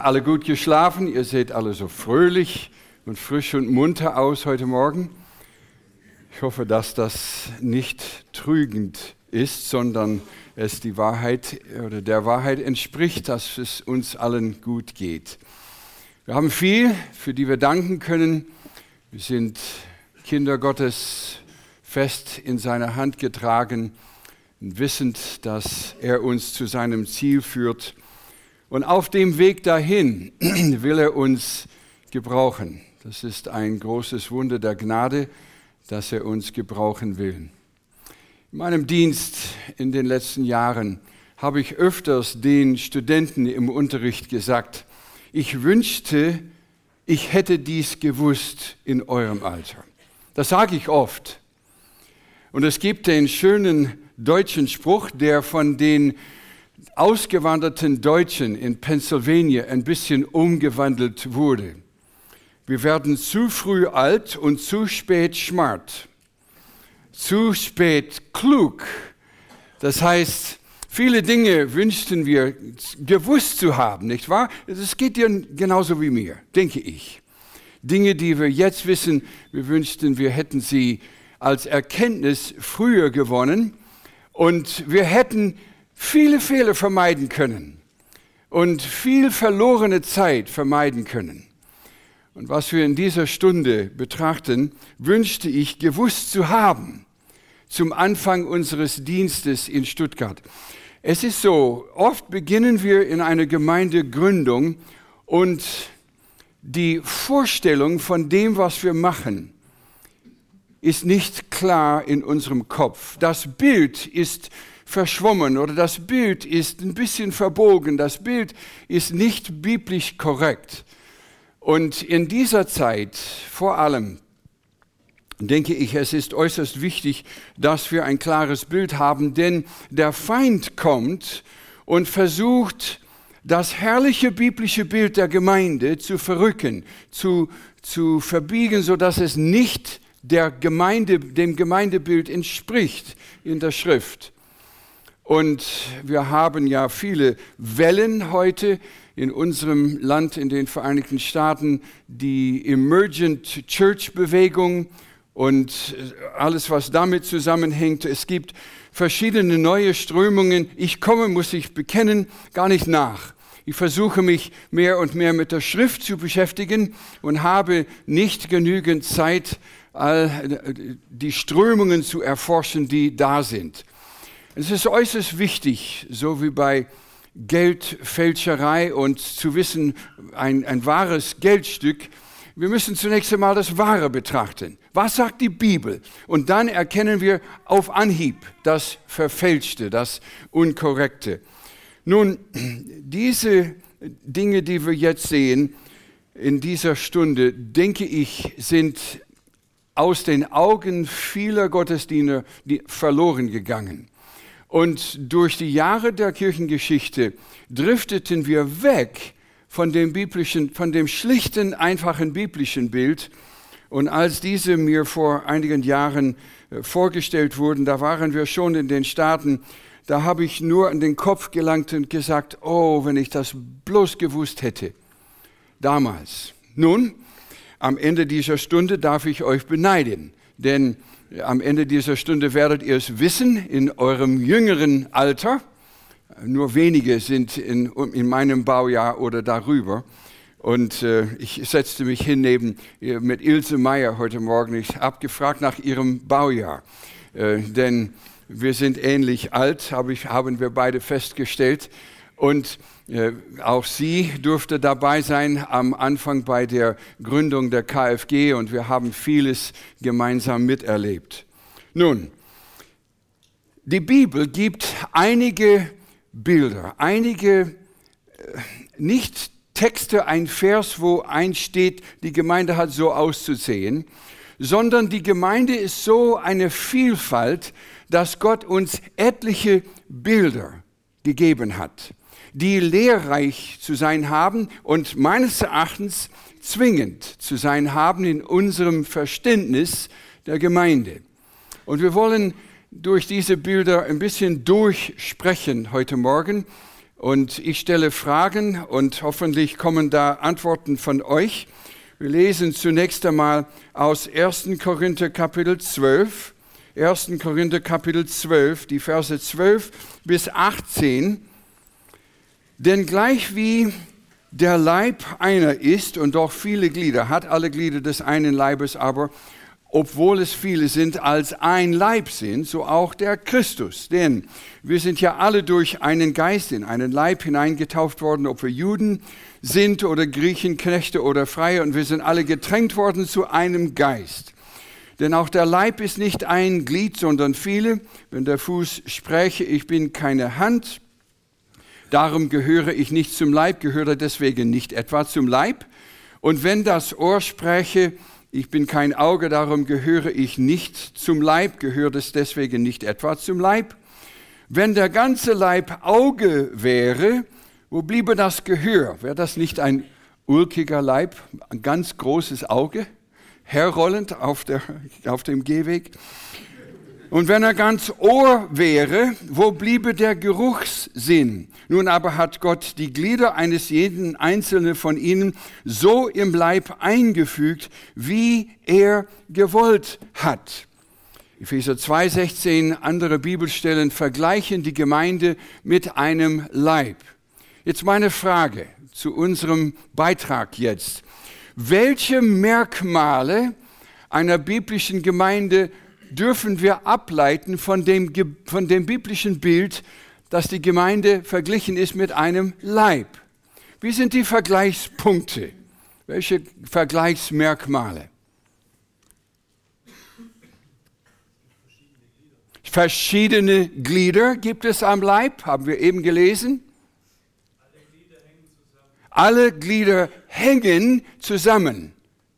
Alle gut geschlafen? Ihr seht alle so fröhlich und frisch und munter aus heute Morgen. Ich hoffe, dass das nicht trügend ist, sondern es die Wahrheit oder der Wahrheit entspricht, dass es uns allen gut geht. Wir haben viel, für die wir danken können. Wir sind Kinder Gottes fest in seiner Hand getragen, wissend, dass er uns zu seinem Ziel führt. Und auf dem Weg dahin will er uns gebrauchen. Das ist ein großes Wunder der Gnade, dass er uns gebrauchen will. In meinem Dienst in den letzten Jahren habe ich öfters den Studenten im Unterricht gesagt, ich wünschte, ich hätte dies gewusst in eurem Alter. Das sage ich oft. Und es gibt den schönen deutschen Spruch, der von den ausgewanderten Deutschen in Pennsylvania ein bisschen umgewandelt wurde. Wir werden zu früh alt und zu spät smart. Zu spät klug. Das heißt, viele Dinge wünschten wir gewusst zu haben, nicht wahr? Es geht dir genauso wie mir, denke ich. Dinge, die wir jetzt wissen, wir wünschten, wir hätten sie als Erkenntnis früher gewonnen und wir hätten viele Fehler vermeiden können und viel verlorene Zeit vermeiden können. Und was wir in dieser Stunde betrachten, wünschte ich gewusst zu haben zum Anfang unseres Dienstes in Stuttgart. Es ist so, oft beginnen wir in einer Gemeindegründung und die Vorstellung von dem, was wir machen, ist nicht klar in unserem Kopf. Das Bild ist verschwommen oder das Bild ist ein bisschen verbogen, das Bild ist nicht biblisch korrekt. Und in dieser Zeit vor allem denke ich, es ist äußerst wichtig, dass wir ein klares Bild haben, denn der Feind kommt und versucht, das herrliche biblische Bild der Gemeinde zu verrücken, zu verbiegen, sodass es nicht dem Gemeindebild entspricht in der Schrift. Und wir haben ja viele Wellen heute in unserem Land, in den Vereinigten Staaten, die Emergent Church Bewegung und alles, was damit zusammenhängt. Es gibt verschiedene neue Strömungen. Ich komme, muss ich bekennen, gar nicht nach. Ich versuche mich mehr und mehr mit der Schrift zu beschäftigen und habe nicht genügend Zeit, all die Strömungen zu erforschen, die da sind. Es ist äußerst wichtig, so wie bei Geldfälscherei und zu wissen, ein wahres Geldstück, wir müssen zunächst einmal das Wahre betrachten. Was sagt die Bibel? Und dann erkennen wir auf Anhieb das Verfälschte, das Unkorrekte. Nun, diese Dinge, die wir jetzt sehen in dieser Stunde, denke ich, sind aus den Augen vieler Gottesdiener verloren gegangen. Und durch die Jahre der Kirchengeschichte drifteten wir weg von dem schlichten, einfachen biblischen Bild. Und als diese mir vor einigen Jahren vorgestellt wurden, da waren wir schon in den Staaten, da habe ich nur an den Kopf gelangt und gesagt, oh, wenn ich das bloß gewusst hätte, damals. Nun, am Ende dieser Stunde darf ich euch beneiden, denn am Ende dieser Stunde werdet ihr es wissen, in eurem jüngeren Alter. Nur wenige sind in meinem Baujahr oder darüber. Und ich setzte mich hin mit Ilse Meyer heute Morgen. Ich habe gefragt nach ihrem Baujahr. Denn wir sind ähnlich alt, haben wir beide festgestellt. Und auch sie durfte dabei sein am Anfang bei der Gründung der KFG und wir haben vieles gemeinsam miterlebt. Nun, die Bibel gibt einige Bilder, nicht Texte, ein Vers, wo einsteht, die Gemeinde hat so auszusehen, sondern die Gemeinde ist so eine Vielfalt, dass Gott uns etliche Bilder gegeben hat, die lehrreich zu sein haben und meines Erachtens zwingend zu sein haben in unserem Verständnis der Gemeinde. Und wir wollen durch diese Bilder ein bisschen durchsprechen heute Morgen Und ich stelle Fragen und hoffentlich kommen da Antworten von euch. Wir lesen zunächst einmal aus 1. Korinther Kapitel 12. 1. Korinther Kapitel 12, die Verse 12 bis 18. Denn gleich wie der Leib einer ist und doch viele Glieder, hat alle Glieder des einen Leibes, aber obwohl es viele sind, als ein Leib sind, so auch der Christus. Denn wir sind ja alle durch einen Geist in einen Leib hineingetauft worden, ob wir Juden sind oder Griechen, Knechte oder Freie, und wir sind alle getränkt worden zu einem Geist. Denn auch der Leib ist nicht ein Glied, sondern viele. Wenn der Fuß spräche, ich bin keine Hand, darum gehöre ich nicht zum Leib, gehöre deswegen nicht etwa zum Leib. Und wenn das Ohr spräche, ich bin kein Auge, darum gehöre ich nicht zum Leib, gehört es deswegen nicht etwa zum Leib. Wenn der ganze Leib Auge wäre, wo bliebe das Gehör? Wäre das nicht ein ulkiger Leib, ein ganz großes Auge, herrollend auf dem Gehweg? Und wenn er ganz Ohr wäre, wo bliebe der Geruchssinn? Nun aber hat Gott die Glieder eines jeden einzelnen von ihnen so im Leib eingefügt, wie er gewollt hat. Epheser 2,16, andere Bibelstellen vergleichen die Gemeinde mit einem Leib. Jetzt meine Frage zu unserem Beitrag jetzt. Welche Merkmale einer biblischen Gemeinde dürfen wir ableiten von dem biblischen Bild, dass die Gemeinde verglichen ist mit einem Leib? Wie sind die Vergleichspunkte? Welche Vergleichsmerkmale? Verschiedene Glieder gibt es am Leib, haben wir eben gelesen. Alle Glieder hängen zusammen.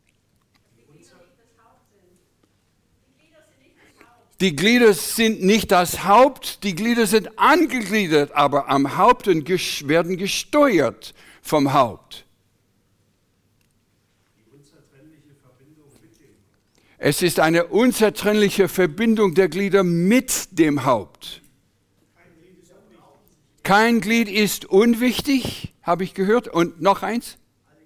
Die Glieder sind nicht das Haupt, die Glieder sind angegliedert, aber am Haupt und werden gesteuert vom Haupt. Es ist eine unzertrennliche Verbindung der Glieder mit dem Haupt. Kein Glied ist unwichtig, habe ich gehört. Und noch eins?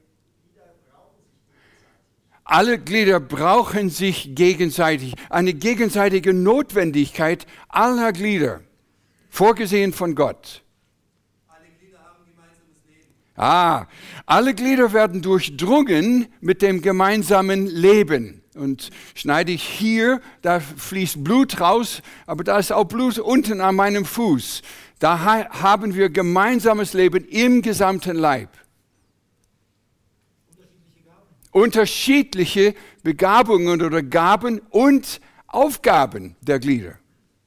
Alle Glieder brauchen sich gegenseitig. Eine gegenseitige Notwendigkeit aller Glieder, vorgesehen von Gott. Alle Glieder haben gemeinsames Leben. Alle Glieder werden durchdrungen mit dem gemeinsamen Leben. Und schneide ich hier, da fließt Blut raus, aber da ist auch Blut unten an meinem Fuß. Da haben wir gemeinsames Leben im gesamten Leib. Unterschiedliche Begabungen oder Gaben und Aufgaben der Glieder.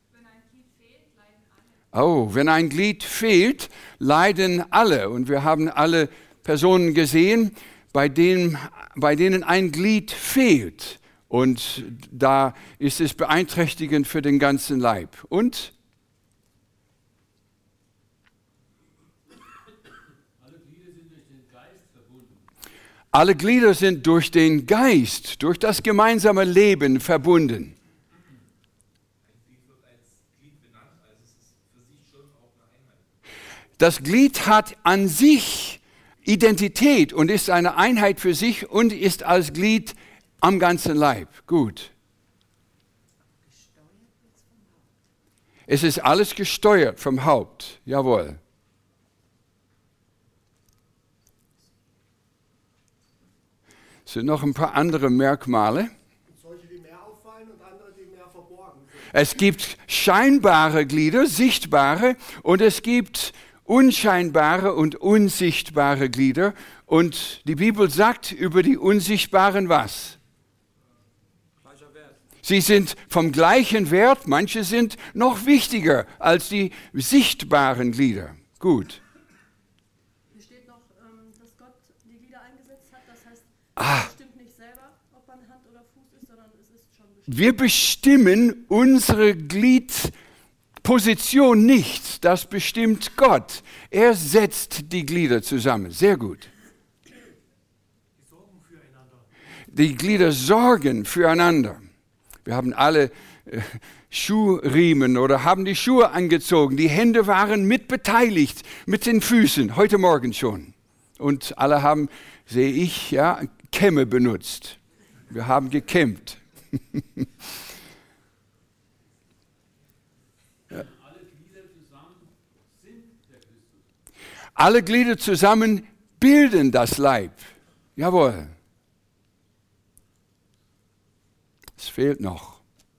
Wenn ein Glied fehlt, leiden alle. Und wir haben alle Personen gesehen, bei denen ein Glied fehlt. Und da ist es beeinträchtigend für den ganzen Leib. Und? Alle Glieder sind durch den Geist, durch das gemeinsame Leben verbunden. Das Glied hat an sich Identität und ist eine Einheit für sich und ist als Glied am ganzen Leib. Gut. Es ist alles gesteuert vom Haupt. Jawohl. Es sind noch ein paar andere Merkmale. Solche, die mehr auffallen und andere, die mehr verborgen sind. Es gibt scheinbare Glieder, sichtbare, und es gibt unscheinbare und unsichtbare Glieder. Und die Bibel sagt über die unsichtbaren was? Sie sind vom gleichen Wert, manche sind noch wichtiger als die sichtbaren Glieder. Gut. Hier steht noch, dass Gott die Glieder eingesetzt hat. Das heißt, es bestimmt nicht selber, ob man Hand oder Fuß ist, sondern es ist schon bestimmt. Wir bestimmen unsere Gliedposition nicht. Das bestimmt Gott. Er setzt die Glieder zusammen. Sehr gut. Die sorgen füreinander. Die Glieder sorgen füreinander. Wir haben alle Schuhriemen oder haben die Schuhe angezogen. Die Hände waren mitbeteiligt mit den Füßen, heute Morgen schon. Und alle haben, sehe ich, ja, Kämme benutzt. Wir haben gekämmt. Ja. Alle Glieder zusammen bilden das Leib. Jawohl. Es fehlt noch.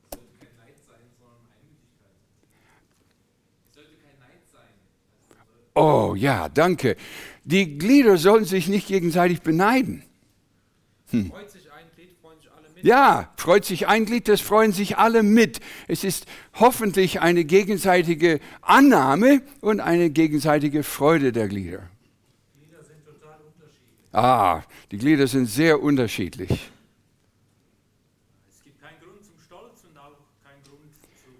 Oh ja, danke. Die Glieder sollen sich nicht gegenseitig beneiden. Freut sich ein Glied, freuen sich alle mit. Ja, freut sich ein Glied, das freuen sich alle mit. Es ist hoffentlich eine gegenseitige Annahme und eine gegenseitige Freude der Glieder. Die Glieder sind total unterschiedlich. Die Glieder sind sehr unterschiedlich. Es gibt keinen Grund zum Stolz und auch keinen Grund zum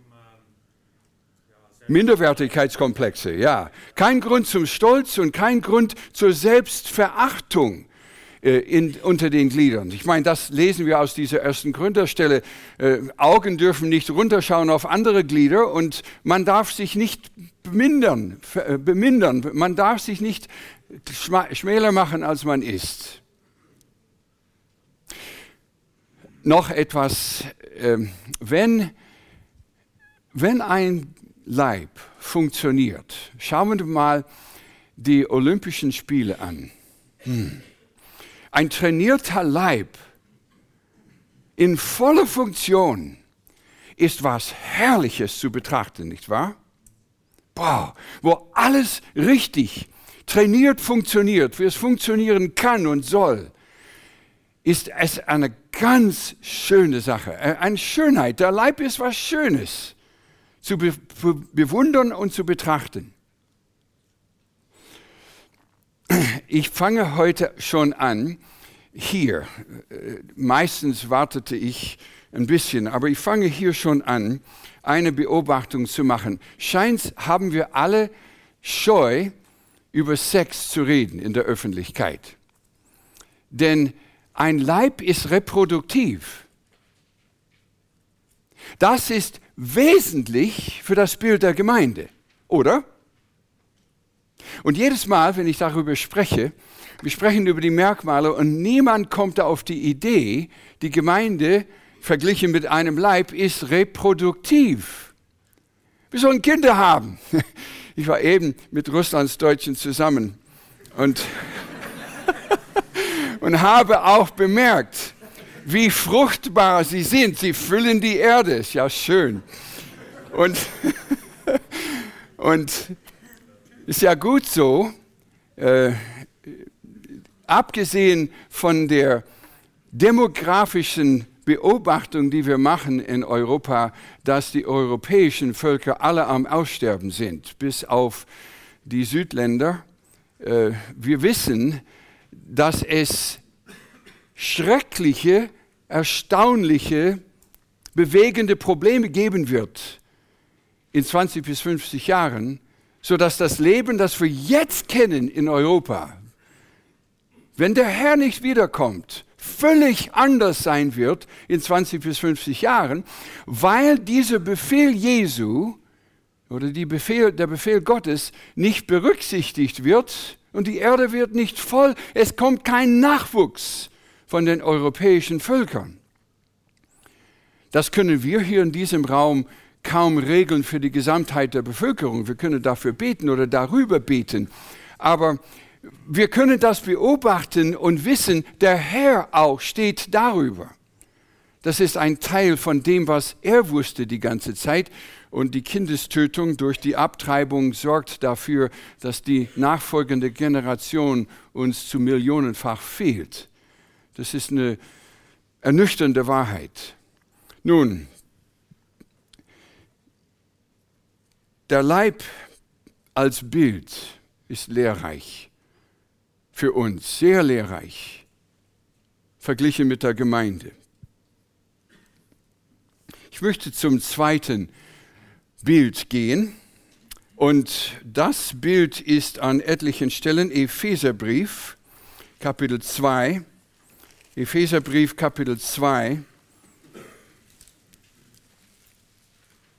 Minderwertigkeitskomplexe, ja. Kein Grund zum Stolz und kein Grund zur Selbstverachtung unter den Gliedern. Ich meine, das lesen wir aus dieser ersten Gründerstelle. Augen dürfen nicht runterschauen auf andere Glieder und man darf sich nicht bemindern. Man darf sich nicht schmäler machen, als man ist. Noch etwas, wenn ein Leib funktioniert, schauen wir mal die Olympischen Spiele an. Ein trainierter Leib in voller Funktion ist was Herrliches zu betrachten, nicht wahr? Boah, wo alles richtig trainiert funktioniert, wie es funktionieren kann und soll, ist es eine ganz schöne Sache, eine Schönheit. Der Leib ist was Schönes zu bewundern und zu betrachten. Ich fange heute schon an, hier, meistens wartete ich ein bisschen, aber ich fange hier schon an, eine Beobachtung zu machen. Scheint, haben wir alle Scheu, über Sex zu reden in der Öffentlichkeit. Denn ein Leib ist reproduktiv. Das ist wesentlich für das Bild der Gemeinde, oder? Und jedes Mal, wenn ich darüber spreche, wir sprechen über die Merkmale und niemand kommt da auf die Idee, die Gemeinde verglichen mit einem Leib ist reproduktiv. Wir sollen Kinder haben. Ich war eben mit Russlandsdeutschen zusammen und habe auch bemerkt, wie fruchtbar sie sind. Sie füllen die Erde, ist ja schön. Und ist ja gut so, abgesehen von der demografischen Beobachtung, die wir machen in Europa, dass die europäischen Völker alle am Aussterben sind, bis auf die Südländer. Wir wissen, dass es schreckliche, erstaunliche, bewegende Probleme geben wird in 20 bis 50 Jahren, sodass das Leben, das wir jetzt kennen in Europa, wenn der Herr nicht wiederkommt, völlig anders sein wird in 20 bis 50 Jahren, weil dieser Befehl Jesu oder der Befehl Gottes nicht berücksichtigt wird und die Erde wird nicht voll, es kommt kein Nachwuchs von den europäischen Völkern. Das können wir hier in diesem Raum kaum regeln für die Gesamtheit der Bevölkerung. Wir können dafür beten oder darüber beten. Aber wir können das beobachten und wissen, der Herr auch steht darüber. Das ist ein Teil von dem, was er wusste die ganze Zeit. Und die Kindestötung durch die Abtreibung sorgt dafür, dass die nachfolgende Generation uns zu millionenfach fehlt. Das ist eine ernüchternde Wahrheit. Nun, der Leib als Bild ist lehrreich für uns, sehr lehrreich, verglichen mit der Gemeinde. Ich möchte zum zweiten Bild gehen und das Bild ist an etlichen Stellen Epheserbrief, Kapitel 2. Epheserbrief, Kapitel 2.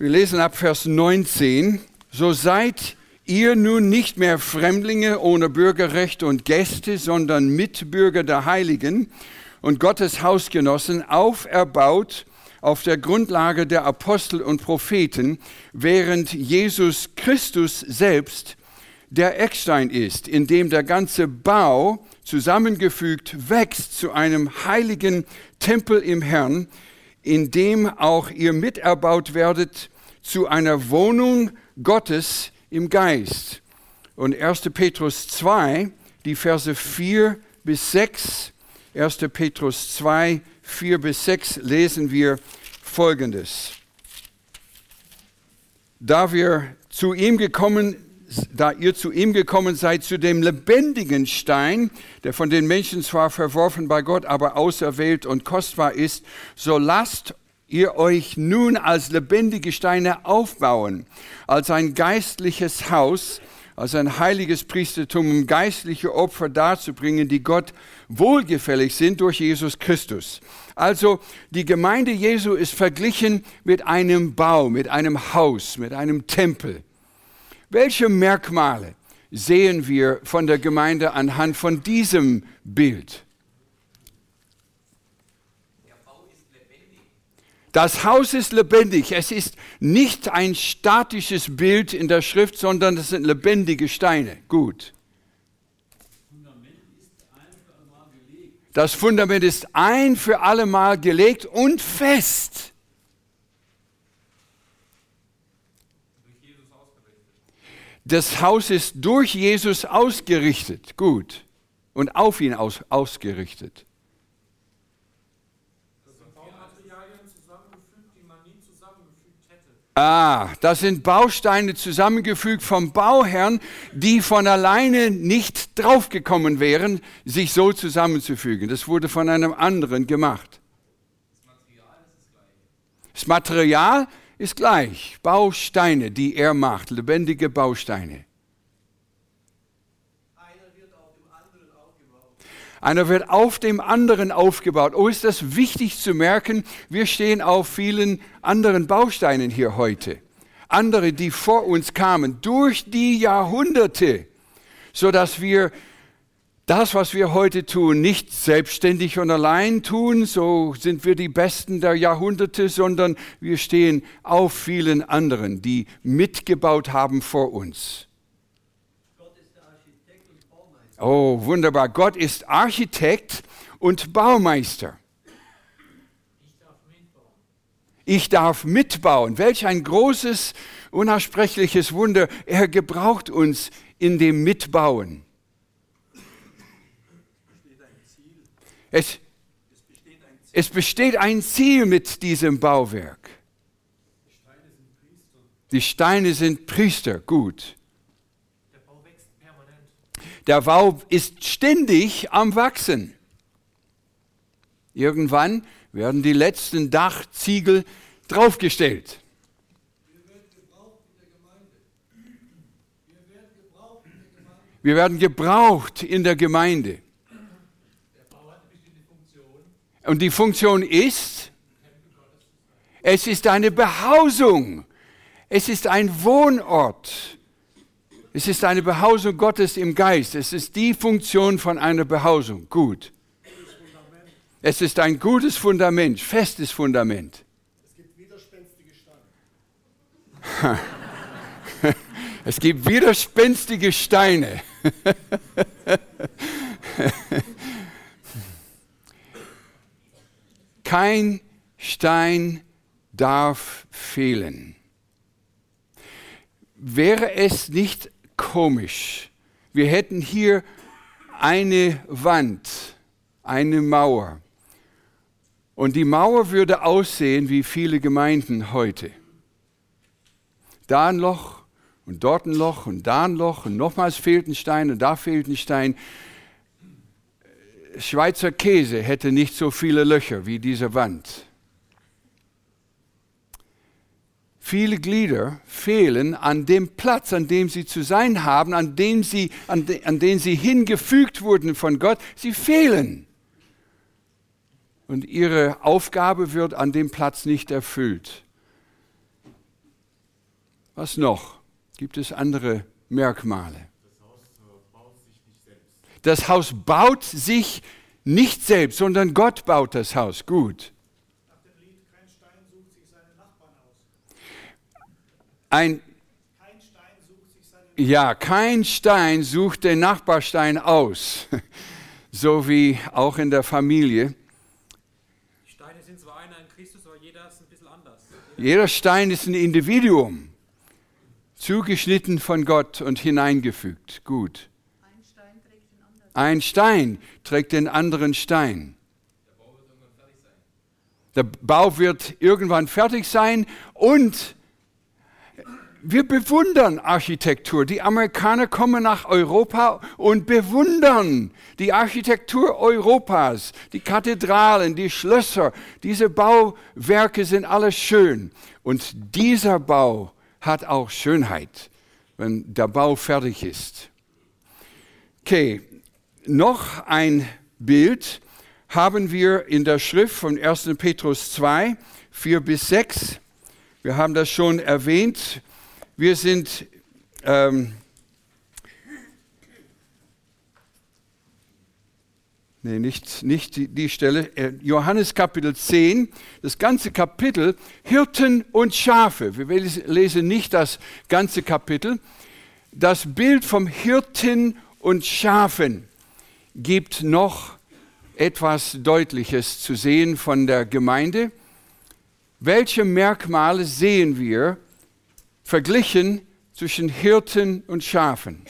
Wir lesen ab Vers 19. So seid ihr nun nicht mehr Fremdlinge ohne Bürgerrecht und Gäste, sondern Mitbürger der Heiligen und Gottes Hausgenossen, auferbaut auf der Grundlage der Apostel und Propheten, während Jesus Christus selbst der Eckstein ist, in dem der ganze Bau zusammengefügt wächst zu einem heiligen Tempel im Herrn, in dem auch ihr miterbaut werdet zu einer Wohnung Gottes im Geist. Und 1. Petrus 2, die Verse 4 bis 6, 1. Petrus 2, 4 bis 6 lesen wir Folgendes. Da ihr zu ihm gekommen seid, zu dem lebendigen Stein, der von den Menschen zwar verworfen bei Gott, aber auserwählt und kostbar ist, so lasst ihr euch nun als lebendige Steine aufbauen, als ein geistliches Haus, als ein heiliges Priestertum, um geistliche Opfer darzubringen, die Gott wohlgefällig sind durch Jesus Christus. Also die Gemeinde Jesu ist verglichen mit einem Bau, mit einem Haus, mit einem Tempel. Welche Merkmale sehen wir von der Gemeinde anhand von diesem Bild? Der Bau ist lebendig. Das Haus ist lebendig. Es ist nicht ein statisches Bild in der Schrift, sondern es sind lebendige Steine. Gut. Das Fundament ist ein für alle Mal gelegt und fest. Das Haus ist durch Jesus ausgerichtet. Gut. Und auf ihn ausgerichtet. Das sind Baumaterialien zusammengefügt, die man nie zusammengefügt hätte. Das sind Bausteine zusammengefügt vom Bauherrn, die von alleine nicht draufgekommen wären, sich so zusammenzufügen. Das wurde von einem anderen gemacht. Das Material ist gleich. Bausteine, die er macht, lebendige Bausteine. Einer wird auf dem anderen aufgebaut. Oh, ist das wichtig zu merken, wir stehen auf vielen anderen Bausteinen hier heute. Andere, die vor uns kamen, durch die Jahrhunderte, sodass wir das, was wir heute tun, nicht selbstständig und allein tun, so sind wir die Besten der Jahrhunderte, sondern wir stehen auf vielen anderen, die mitgebaut haben vor uns. Gott ist der Architekt und Baumeister. Oh, wunderbar. Gott ist Architekt und Baumeister. Ich darf mitbauen. Welch ein großes, unaussprechliches Wunder. Er gebraucht uns in dem Mitbauen. Es besteht ein Ziel mit diesem Bauwerk. Die Steine sind Priester, gut. Der Bau wächst permanent. Der Bau ist ständig am Wachsen. Irgendwann werden die letzten Dachziegel draufgestellt. Wir werden gebraucht in der Gemeinde. Und die Funktion ist, es ist eine Behausung. Es ist ein Wohnort. Es ist eine Behausung Gottes im Geist. Es ist die Funktion von einer Behausung. Gut. Es ist ein gutes Fundament, festes Fundament. Es gibt widerspenstige Steine. Es gibt widerspenstige Steine. Kein Stein darf fehlen. Wäre es nicht komisch, wir hätten hier eine Wand, eine Mauer, und die Mauer würde aussehen wie viele Gemeinden heute. Da ein Loch und dort ein Loch und da ein Loch und nochmals fehlt ein Stein und da fehlt ein Stein. Schweizer Käse hätte nicht so viele Löcher wie diese Wand. Viele Glieder fehlen an dem Platz, an dem sie zu sein haben, an den sie hingefügt wurden von Gott. Sie fehlen. Und ihre Aufgabe wird an dem Platz nicht erfüllt. Was noch? Gibt es andere Merkmale? Das Haus baut sich nicht selbst, sondern Gott baut das Haus. Gut. Nach dem Lied Kein Stein sucht sich seine Nachbarn aus. Kein Stein sucht den Nachbarstein aus. So wie auch in der Familie. Die Steine sind zwar einer in Christus, aber jeder ist ein bisschen anders. Jeder Stein ist ein Individuum, zugeschnitten von Gott und hineingefügt. Gut. Ein Stein trägt den anderen Stein. Der Bau wird irgendwann fertig sein und wir bewundern Architektur. Die Amerikaner kommen nach Europa und bewundern die Architektur Europas. Die Kathedralen, die Schlösser, diese Bauwerke sind alle schön. Und dieser Bau hat auch Schönheit, wenn der Bau fertig ist. Okay, noch ein Bild haben wir in der Schrift von 1. Petrus 2, 4-6. Wir haben das schon erwähnt. Wir sind nicht die Stelle, Johannes Kapitel 10, das ganze Kapitel, Hirten und Schafe. Wir lesen nicht das ganze Kapitel. Das Bild vom Hirten und Schafen gibt noch etwas Deutliches zu sehen von der Gemeinde. Welche Merkmale sehen wir verglichen zwischen Hirten und Schafen?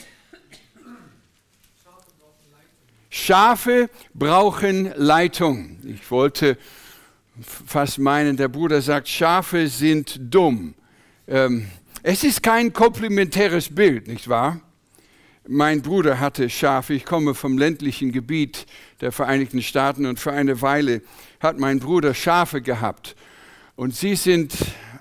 Schafe brauchen Leitung. Ich wollte fast meinen, der Bruder sagt, Schafe sind dumm. Es ist kein komplementäres Bild, nicht wahr? Mein Bruder hatte Schafe. Ich komme vom ländlichen Gebiet der Vereinigten Staaten und für eine Weile hat mein Bruder Schafe gehabt. Und sie sind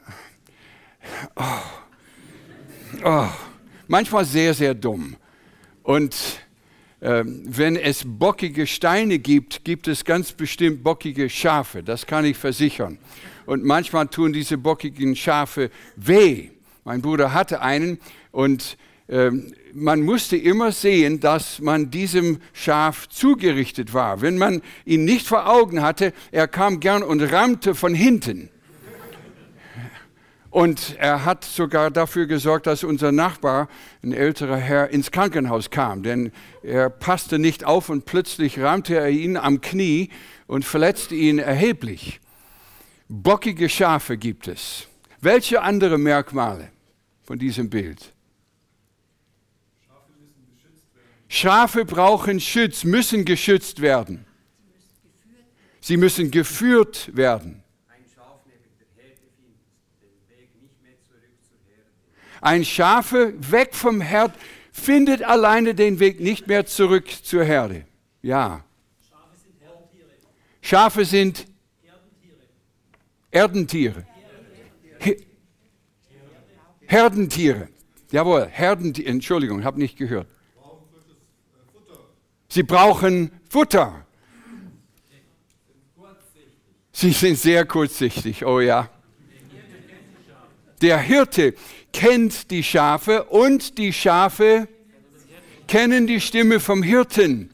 manchmal sehr, sehr dumm. Und wenn es bockige Steine gibt, gibt es ganz bestimmt bockige Schafe. Das kann ich versichern. Und manchmal tun diese bockigen Schafe weh. Mein Bruder hatte einen und man musste immer sehen, dass man diesem Schaf zugerichtet war. Wenn man ihn nicht vor Augen hatte, er kam gern und rammte von hinten. Und er hat sogar dafür gesorgt, dass unser Nachbar, ein älterer Herr, ins Krankenhaus kam. Denn er passte nicht auf und plötzlich rammte er ihn am Knie und verletzte ihn erheblich. Bockige Schafe gibt es. Welche andere Merkmale von diesem Bild? Schafe brauchen Schutz, müssen geschützt werden. Sie müssen geführt werden. Ein Schafe weg vom Herd findet alleine den Weg nicht mehr zurück zur Herde. Ja. Schafe sind Erdentiere. Herdentiere. Jawohl, Herdentiere. Entschuldigung, habe nicht gehört. Sie brauchen Futter. Sie sind sehr kurzsichtig, oh ja. Der Hirte kennt die Schafe und die Schafe kennen die Stimme vom Hirten.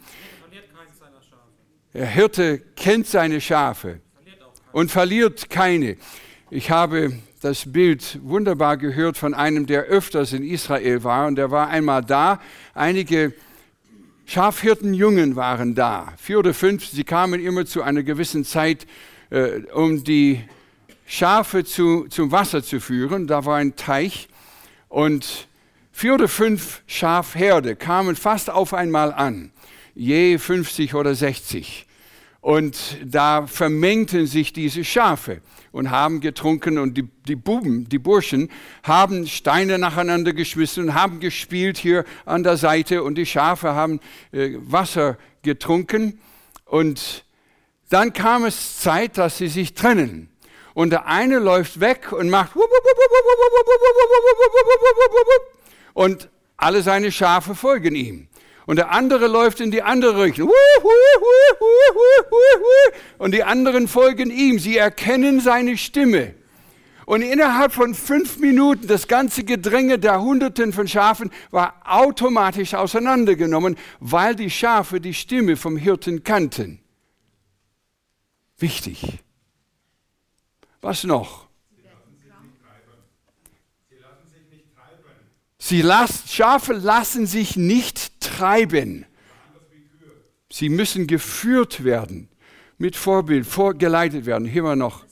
Der Hirte kennt seine Schafe und verliert keine. Ich habe das Bild wunderbar gehört von einem, der öfters in Israel war, und der war einmal da. Einige Schafhirtenjungen waren da, 4 oder 5. Sie kamen immer zu einer gewissen Zeit, um die Schafe zum Wasser zu führen. Da war ein Teich und 4 oder 5 Schafherde kamen fast auf einmal an, je 50 oder 60. Und da vermengten sich diese Schafe und haben getrunken und die Burschen haben Steine nacheinander geschmissen und haben gespielt hier an der Seite und die Schafe haben Wasser getrunken. Und dann kam es Zeit, dass sie sich trennen. Und der eine läuft weg und macht und alle seine Schafe folgen ihm. Und der andere läuft in die andere Richtung. Und die anderen folgen ihm. Sie erkennen seine Stimme. Und innerhalb von 5 Minuten, das ganze Gedränge der Hunderten von Schafen war automatisch auseinandergenommen, weil die Schafe die Stimme vom Hirten kannten. Wichtig. Was noch? Schafe lassen sich nicht treiben. Sie müssen geführt werden, mit Vorbild, vorgeleitet werden. Hier mal noch.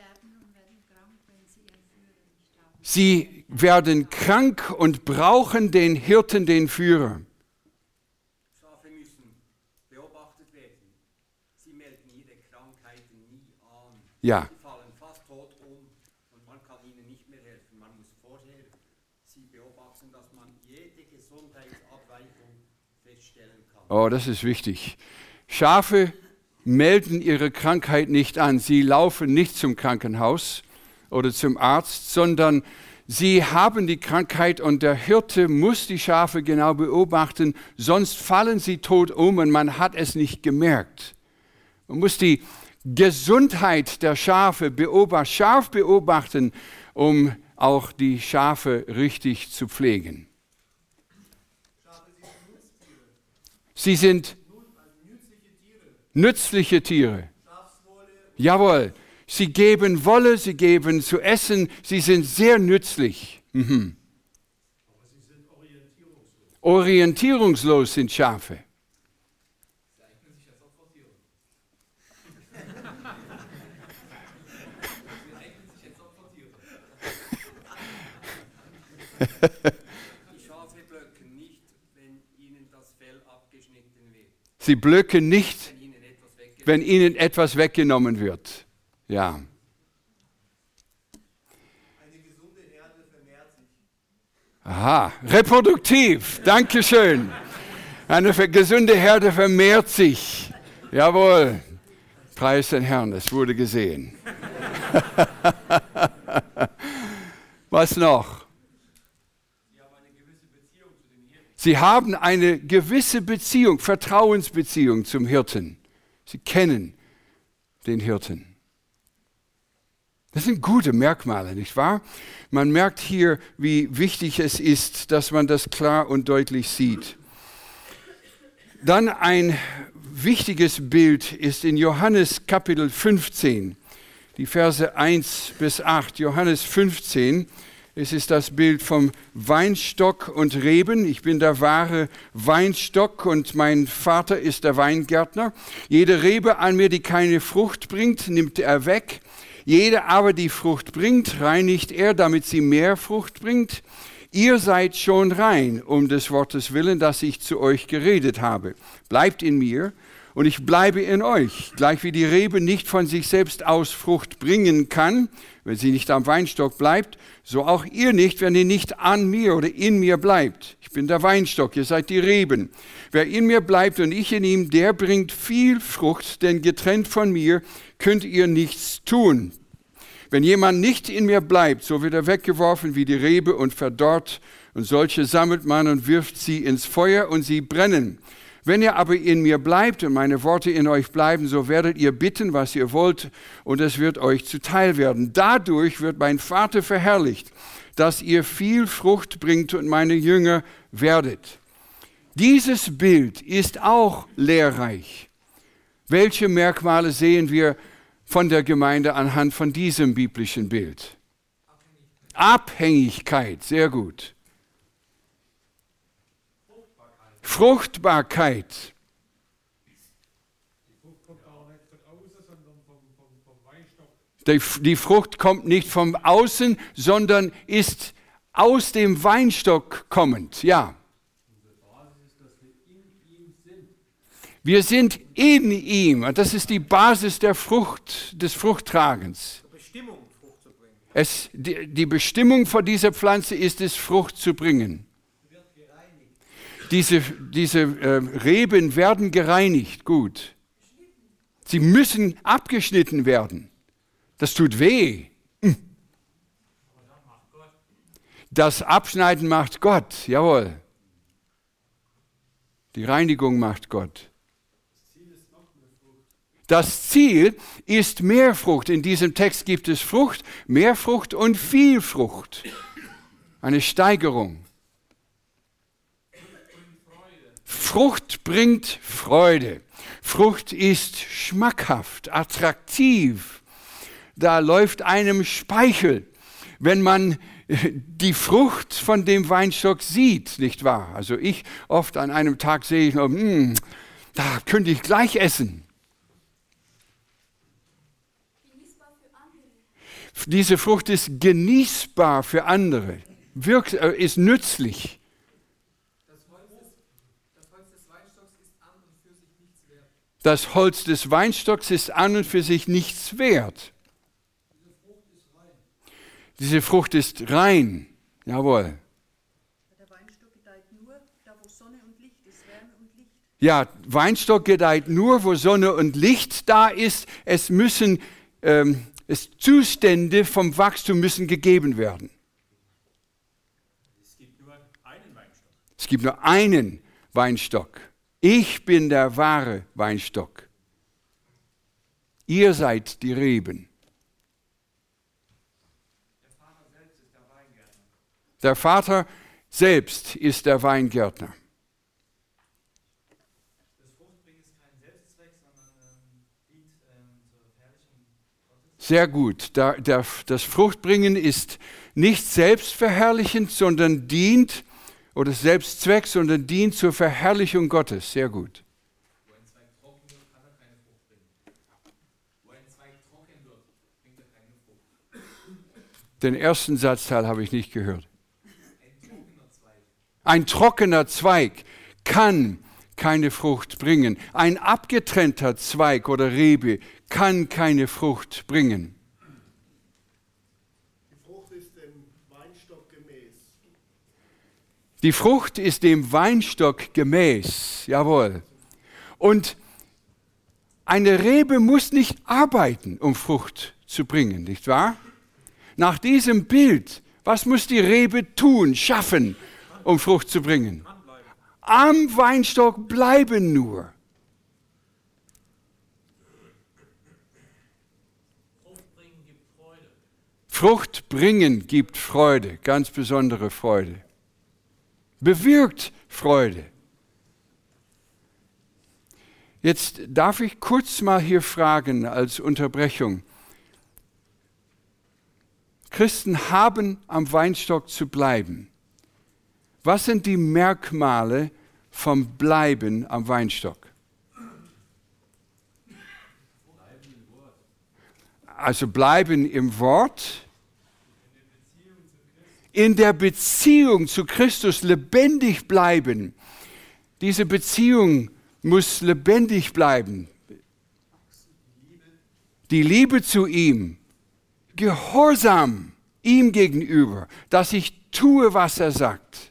Sie werden krank und brauchen den Hirten, den Führer. Schafe müssen beobachtet werden. Sie melden ihre Krankheiten nie an. Ja. Sie fallen fast tot um und man kann ihnen nicht mehr helfen. Man muss vorher sie beobachten, dass man jede Gesundheitsabweichung feststellen kann. Oh, das ist wichtig. Schafe melden ihre Krankheit nicht an. Sie laufen nicht zum Krankenhaus oder zum Arzt, sondern sie haben die Krankheit und der Hirte muss die Schafe genau beobachten, sonst fallen sie tot um und man hat es nicht gemerkt. Man muss die Gesundheit der Schafe scharf beobachten, um auch die Schafe richtig zu pflegen. Sie sind nützliche Tiere. Jawohl. Sie geben Wolle, sie geben zu essen, sie sind sehr nützlich. Aber sie sind orientierungslos. Orientierungslos sind Schafe. Sie eignen sich als Opfertiere. Die Schafe blöken nicht, wenn ihnen das Fell abgeschnitten wird. Sie blöken nicht, Wenn ihnen etwas weggenommen wenn ihnen etwas weggenommen wird. Ja. Eine gesunde Herde vermehrt sich. Aha, reproduktiv. Dankeschön. Eine gesunde Herde vermehrt sich. Jawohl. Preis den Herrn, es wurde gesehen. Was noch? Sie haben eine gewisse Beziehung, Vertrauensbeziehung zum Hirten. Sie kennen den Hirten. Das sind gute Merkmale, nicht wahr? Man merkt hier, wie wichtig es ist, dass man das klar und deutlich sieht. Dann ein wichtiges Bild ist in Johannes Kapitel 15, die Verse 1 bis 8. Johannes 15, es ist das Bild vom Weinstock und Reben. Ich bin der wahre Weinstock und mein Vater ist der Weingärtner. Jede Rebe an mir, die keine Frucht bringt, nimmt er weg. Jede aber, die Frucht bringt, reinigt er, damit sie mehr Frucht bringt. Ihr seid schon rein, um des Wortes willen, das ich zu euch geredet habe. Bleibt in mir und ich bleibe in euch. Gleich wie die Rebe nicht von sich selbst aus Frucht bringen kann, wenn sie nicht am Weinstock bleibt, so auch ihr nicht, wenn ihr nicht an mir oder in mir bleibt. Ich bin der Weinstock, ihr seid die Reben. Wer in mir bleibt und ich in ihm, der bringt viel Frucht, denn getrennt von mir könnt ihr nichts tun. Wenn jemand nicht in mir bleibt, so wird er weggeworfen wie die Rebe und verdorrt, und solche sammelt man und wirft sie ins Feuer und sie brennen. Wenn ihr aber in mir bleibt und meine Worte in euch bleiben, so werdet ihr bitten, was ihr wollt, und es wird euch zuteil werden. Dadurch wird mein Vater verherrlicht, dass ihr viel Frucht bringt und meine Jünger werdet. Dieses Bild ist auch lehrreich. Welche Merkmale sehen wir von der Gemeinde anhand von diesem biblischen Bild? Abhängigkeit, sehr gut. Fruchtbarkeit. Die Frucht kommt auch nicht von außen, sondern vom Weinstock. Die Frucht kommt nicht von außen, sondern ist aus dem Weinstock kommend. Ja. Wir sind in ihm. Und das ist die Basis der Frucht, des Fruchttragens. Bestimmung, Frucht zu bringen. Die Bestimmung von dieser Pflanze ist es, Frucht zu bringen. Diese Reben werden gereinigt, gut. Sie müssen abgeschnitten werden. Das tut weh. Das Abschneiden macht Gott, jawohl. Die Reinigung macht Gott. Das Ziel ist mehr Frucht. In diesem Text gibt es Frucht, mehr Frucht und viel Frucht. Eine Steigerung. Frucht bringt Freude. Frucht ist schmackhaft, attraktiv. Da läuft einem Speichel, wenn man die Frucht von dem Weinstock sieht, nicht wahr? Also ich oft an einem Tag sehe ich noch, da könnte ich gleich essen. Diese Frucht ist genießbar für andere, ist nützlich. Das Holz des Weinstocks ist an und für sich nichts wert. Diese Frucht ist rein. Jawohl. Der Weinstock gedeiht nur da, wo Sonne und Licht ist, Wärme und Licht. Ja, Weinstock gedeiht nur, wo Sonne und Licht da ist. Zustände vom Wachstum müssen gegeben werden. Es gibt nur einen Weinstock. Es gibt nur einen Weinstock. Ich bin der wahre Weinstock. Ihr seid die Reben. Der Vater selbst ist der Weingärtner. Das Fruchtbringen ist kein Selbstzweck, sondern dient zur Verherrlichung Gottes. Sehr gut. Das Fruchtbringen ist nicht selbstverherrlichend, sondern dient, oder Selbstzweck, sondern dient zur Verherrlichung Gottes. Sehr gut. Wo ein Zweig trocken wird, kann er keine Frucht bringen. Wo ein Zweig trocken wird, bringt er keine Frucht. Den ersten Satzteil habe ich nicht gehört. Ein trockener Zweig. Ein trockener Zweig kann keine Frucht bringen. Ein abgetrennter Zweig oder Rebe kann keine Frucht bringen. Die Frucht ist dem Weinstock gemäß. Die Frucht ist dem Weinstock gemäß, jawohl. Und eine Rebe muss nicht arbeiten, um Frucht zu bringen, nicht wahr? Nach diesem Bild, was muss die Rebe tun, schaffen, um Frucht zu bringen? Am Weinstock bleiben nur. Frucht bringen gibt Freude. Frucht bringen gibt Freude, ganz besondere Freude. Bewirkt Freude. Jetzt darf ich kurz mal hier fragen als Unterbrechung. Christen haben am Weinstock zu bleiben. Was sind die Merkmale vom Bleiben am Weinstock? Also bleiben im Wort, in der Beziehung zu Christus lebendig bleiben. Diese Beziehung muss lebendig bleiben. Die Liebe zu ihm, Gehorsam ihm gegenüber, dass ich tue, was er sagt.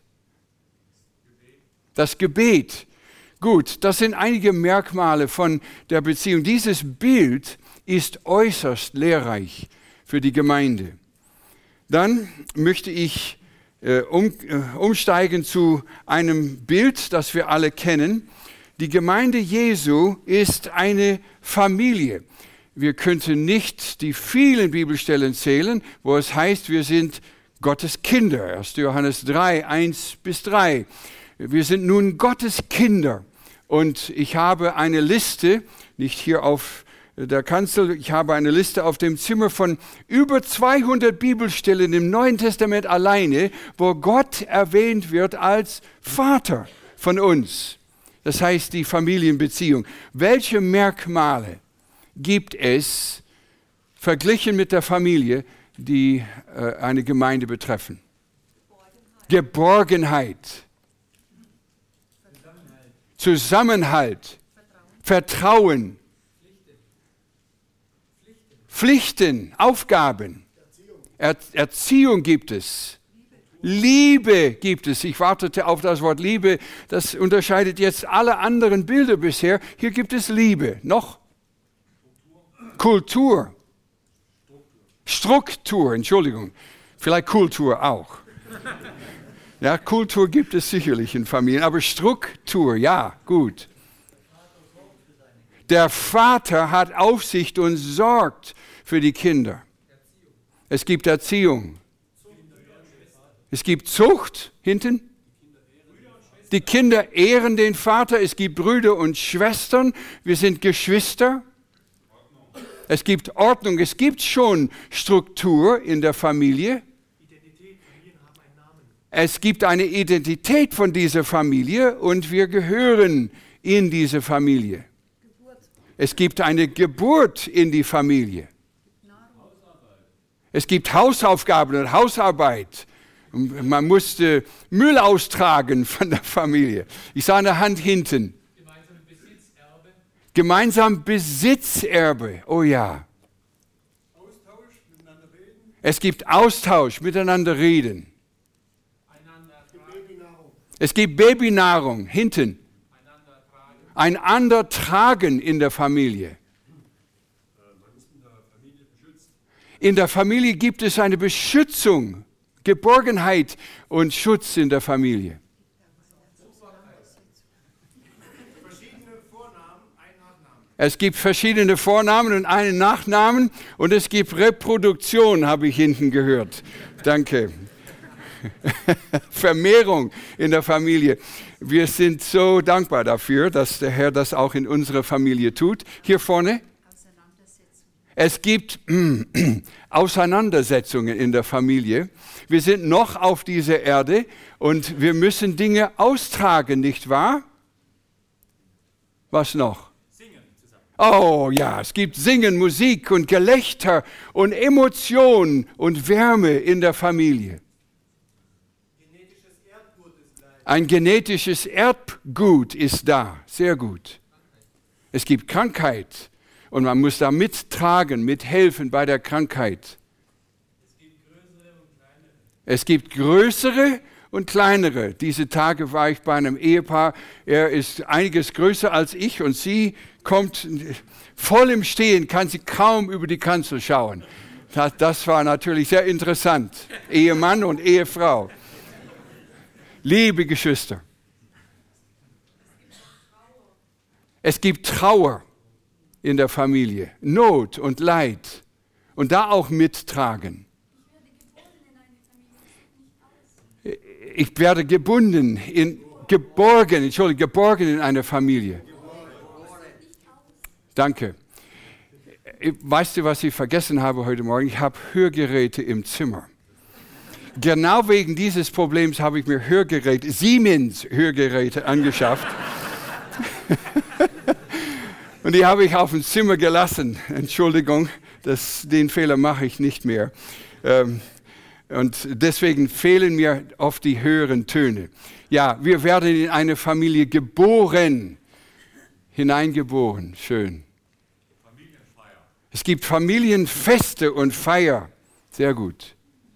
Das Gebet. Gut, das sind einige Merkmale von der Beziehung. Dieses Bild ist äußerst lehrreich für die Gemeinde. Dann möchte ich umsteigen zu einem Bild, das wir alle kennen. Die Gemeinde Jesu ist eine Familie. Wir könnten nicht die vielen Bibelstellen zählen, wo es heißt, wir sind Gottes Kinder. 1. Johannes 3, 1-3. Wir sind nun Gottes Kinder. Und ich habe eine Liste, nicht hier auf der Kanzel, ich habe eine Liste auf dem Zimmer von über 200 Bibelstellen im Neuen Testament alleine, wo Gott erwähnt wird als Vater von uns. Das heißt die Familienbeziehung. Welche Merkmale gibt es, verglichen mit der Familie, die eine Gemeinde betreffen? Geborgenheit. Zusammenhalt. Vertrauen. Pflichten, Aufgaben. Erziehung gibt es. Liebe gibt es. Ich wartete auf das Wort Liebe. Das unterscheidet jetzt alle anderen Bilder bisher. Hier gibt es Liebe. Noch? Kultur. Struktur, Entschuldigung. Vielleicht Kultur auch. Ja, Kultur gibt es sicherlich in Familien, aber Struktur, ja, gut. Der Vater hat Aufsicht und sorgt für die Kinder. Es gibt Erziehung. Es gibt Zucht hinten. Die Kinder ehren den Vater. Es gibt Brüder und Schwestern. Wir sind Geschwister. Es gibt Ordnung. Es gibt schon Struktur in der Familie. Es gibt eine Identität von dieser Familie und wir gehören in diese Familie. Es gibt eine Geburt in die Familie. Es gibt Hausaufgaben und Hausarbeit. Man musste Müll austragen von der Familie. Ich sah eine Hand hinten. Gemeinsam Besitzerbe. Oh ja. Es gibt Austausch, miteinander reden. Es gibt Babynahrung hinten. Einander tragen in der Familie. In der Familie gibt es eine Beschützung, Geborgenheit und Schutz in der Familie. Es gibt verschiedene Vornamen und einen Nachnamen und es gibt Reproduktion, habe ich hinten gehört. Danke. Vermehrung in der Familie. Wir sind so dankbar dafür, dass der Herr das auch in unserer Familie tut. Hier vorne. Es gibt Auseinandersetzungen in der Familie. Wir sind noch auf dieser Erde und wir müssen Dinge austragen, nicht wahr? Was noch? Singen zusammen. Oh ja, es gibt Singen, Musik und Gelächter und Emotion und Wärme in der Familie. Ein genetisches Erbgut ist da, sehr gut. Es gibt Krankheit und man muss da mittragen, mithelfen bei der Krankheit. Es gibt größere und kleinere. Diese Tage war ich bei einem Ehepaar, er ist einiges größer als ich und sie kommt voll im Stehen, kann sie kaum über die Kanzel schauen. Das war natürlich sehr interessant, Ehemann und Ehefrau. Liebe Geschwister, es gibt Trauer in der Familie, Not und Leid und da auch mittragen. Ich werde geborgen in einer Familie. Danke. Weißt du, was ich vergessen habe heute Morgen? Ich habe Hörgeräte im Zimmer. Genau wegen dieses Problems habe ich mir Siemens-Hörgeräte angeschafft. Und die habe ich auf dem Zimmer gelassen. Entschuldigung, den Fehler mache ich nicht mehr. Und deswegen fehlen mir oft die höheren Töne. Ja, wir werden in eine Familie geboren, hineingeboren. Schön. Es gibt Familienfeste und Feier. Sehr gut.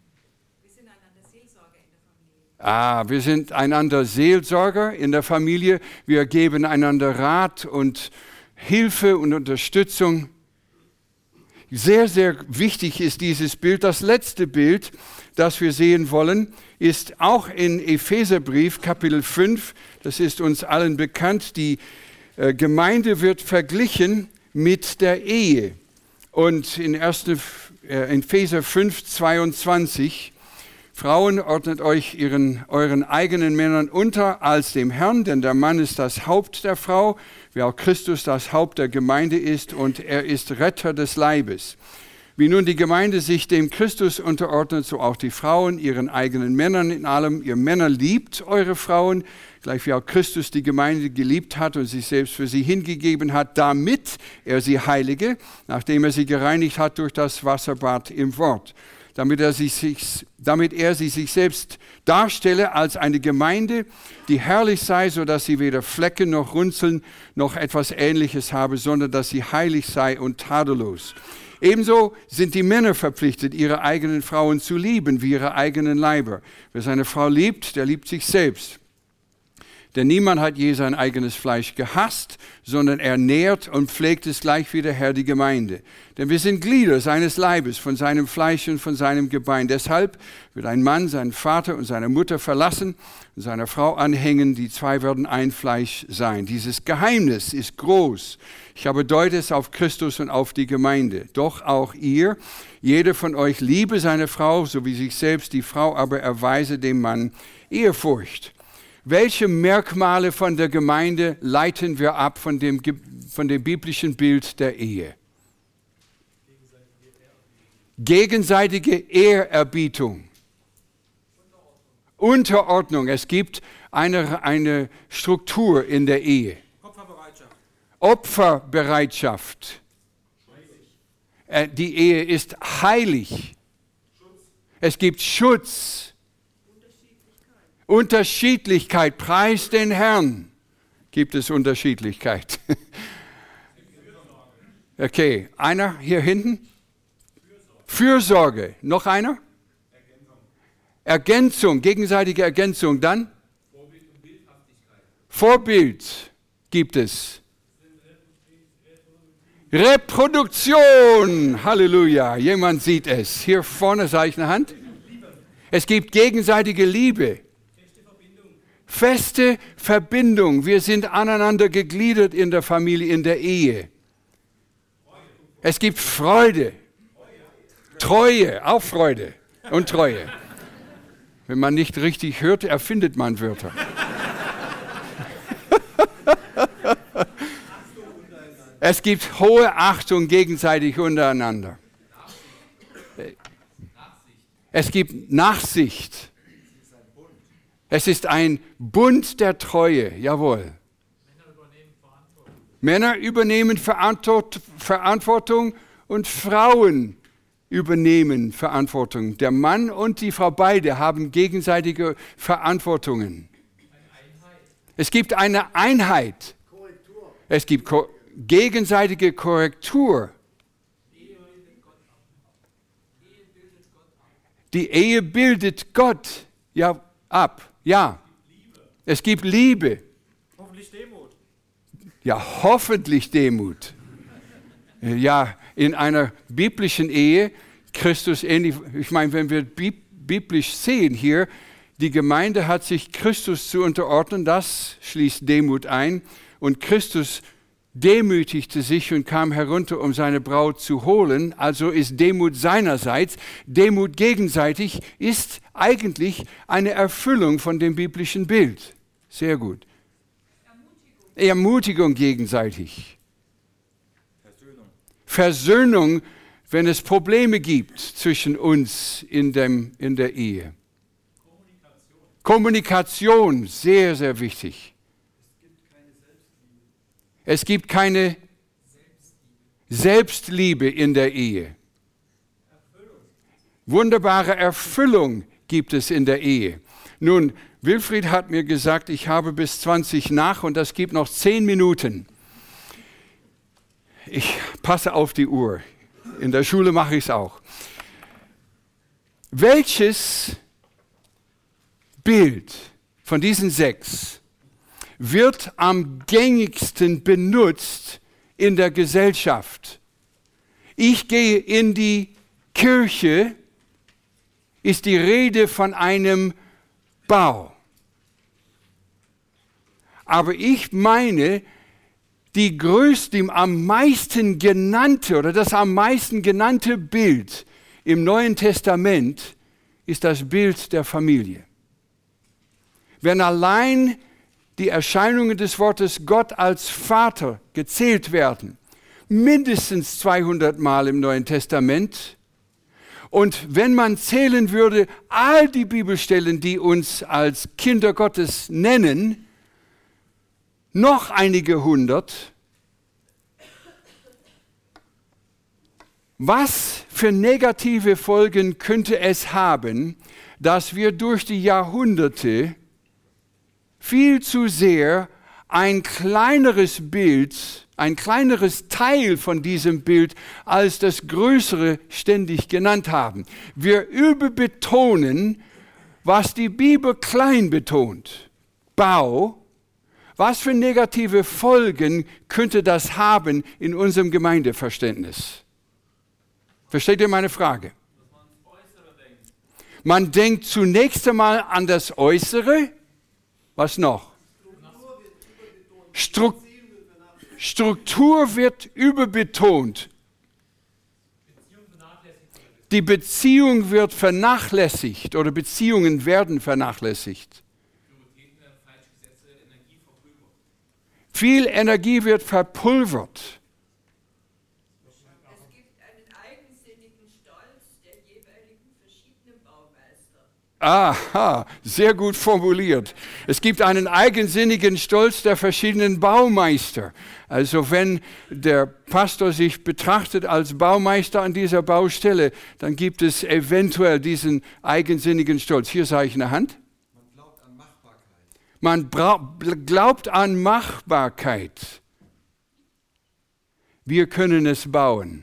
Wir sind einander Seelsorger in der Familie. Wir geben einander Rat und Hilfe und Unterstützung. Sehr, sehr wichtig ist dieses Bild. Das letzte Bild, das wir sehen wollen, ist auch in Epheserbrief, Kapitel 5. Das ist uns allen bekannt. Die Gemeinde wird verglichen mit der Ehe. Und in Epheser 5, 22 Frauen, ordnet euch euren eigenen Männern unter als dem Herrn, denn der Mann ist das Haupt der Frau, wie auch Christus das Haupt der Gemeinde ist und er ist Retter des Leibes. Wie nun die Gemeinde sich dem Christus unterordnet, so auch die Frauen ihren eigenen Männern in allem. Ihr Männer liebt eure Frauen, gleich wie auch Christus die Gemeinde geliebt hat und sich selbst für sie hingegeben hat, damit er sie heilige, nachdem er sie gereinigt hat durch das Wasserbad im Wort. Damit er sie sich selbst darstelle als eine Gemeinde, die herrlich sei, sodass sie weder Flecken noch Runzeln noch etwas Ähnliches habe, sondern dass sie heilig sei und tadellos. Ebenso sind die Männer verpflichtet, ihre eigenen Frauen zu lieben, wie ihre eigenen Leiber. Wer seine Frau liebt, der liebt sich selbst. Denn niemand hat je sein eigenes Fleisch gehasst, sondern er nährt und pflegt es gleich wie der Herr die Gemeinde. Denn wir sind Glieder seines Leibes, von seinem Fleisch und von seinem Gebein. Deshalb wird ein Mann seinen Vater und seine Mutter verlassen und seiner Frau anhängen. Die zwei werden ein Fleisch sein. Dieses Geheimnis ist groß. Ich aber deute es auf Christus und auf die Gemeinde. Doch auch ihr, jeder von euch liebe seine Frau, so wie sich selbst, die Frau aber erweise dem Mann Ehrfurcht. Welche Merkmale von der Gemeinde leiten wir ab von dem biblischen Bild der Ehe? Gegenseitige Ehrerbietung. Unterordnung. Es gibt eine Struktur in der Ehe. Opferbereitschaft. Die Ehe ist heilig. Es gibt Schutz. Unterschiedlichkeit, preis den Herrn. Gibt es Unterschiedlichkeit? Okay, einer hier hinten? Fürsorge. Noch einer? Ergänzung, gegenseitige Ergänzung. Dann? Vorbild gibt es. Reproduktion. Halleluja. Jemand sieht es. Hier vorne sah ich eine Hand. Es gibt gegenseitige Liebe. Feste Verbindung. Wir sind aneinander gegliedert in der Familie, in der Ehe. Es gibt Freude. Treue, auch Freude und Treue. Wenn man nicht richtig hört, erfindet man Wörter. Es gibt hohe Achtung gegenseitig untereinander. Es gibt Nachsicht. Es ist ein Bund der Treue, jawohl. Männer übernehmen Verantwortung und Frauen übernehmen Verantwortung. Der Mann und die Frau beide haben gegenseitige Verantwortungen. Es gibt eine Einheit. Es gibt gegenseitige Korrektur. Die Ehe bildet Gott ab. Ja, es gibt Liebe. Hoffentlich Demut. Ja, hoffentlich Demut. Ja, in einer biblischen Ehe, Christus ähnlich, ich meine, wenn wir biblisch sehen hier, die Gemeinde hat sich Christus zu unterordnen, das schließt Demut ein. Und Christus demütigte sich und kam herunter, um seine Braut zu holen. Also ist Demut seinerseits. Demut gegenseitig ist eigentlich eine Erfüllung von dem biblischen Bild. Sehr gut. Ermutigung gegenseitig. Versöhnung, wenn es Probleme gibt zwischen uns in der Ehe. Kommunikation, sehr, sehr wichtig. Es gibt keine Selbstliebe in der Ehe. Wunderbare Erfüllung gibt es in der Ehe. Nun, Wilfried hat mir gesagt, ich habe bis 20 nach und das gibt noch 10 Minuten. Ich passe auf die Uhr. In der Schule mache ich es auch. Welches Bild von diesen 6 wird am gängigsten benutzt in der Gesellschaft? Ich gehe in die Kirche, ist die Rede von einem Bau. Aber ich meine, die größte, am meisten genannte oder das am meisten genannte Bild im Neuen Testament ist das Bild der Familie. Wenn allein die Erscheinungen des Wortes Gott als Vater gezählt werden, mindestens 200 Mal im Neuen Testament. Und wenn man zählen würde, all die Bibelstellen, die uns als Kinder Gottes nennen, noch einige 100. Was für negative Folgen könnte es haben, dass wir durch die Jahrhunderte viel zu sehr ein kleineres Bild, ein kleineres Teil von diesem Bild als das Größere ständig genannt haben. Wir überbetonen, was die Bibel klein betont. Bau Was für negative Folgen könnte das haben in unserem Gemeindeverständnis? Versteht ihr meine Frage? Man denkt zunächst einmal an das Äußere. Was noch? Struktur wird überbetont. Die Beziehung wird vernachlässigt oder Beziehungen werden vernachlässigt. Viel Energie wird verpulvert. Es gibt einen eigensinnigen Stolz der jeweiligen verschiedenen Baumeister. Aha, sehr gut formuliert. Es gibt einen eigensinnigen Stolz der verschiedenen Baumeister. Also wenn der Pastor sich betrachtet als Baumeister an dieser Baustelle, dann gibt es eventuell diesen eigensinnigen Stolz. Hier sage ich eine Hand. Man glaubt an Machbarkeit. Wir können es bauen.